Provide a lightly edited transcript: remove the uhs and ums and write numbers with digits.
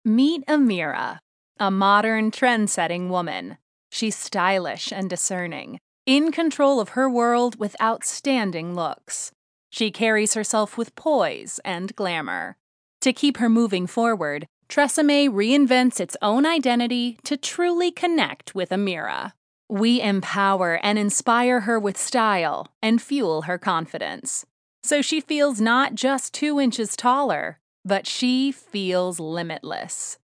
Meet Amira, a modern, trend-setting woman. She's stylish and discerning, in control of her world with outstanding looks. She carries herself with poise and glamour. To keep her moving forward, TRESemmé reinvents its own identity to truly connect with Amira. We empower and inspire her with style and fuel her confidence. So she feels not just 2 inches taller, but she feels limitless.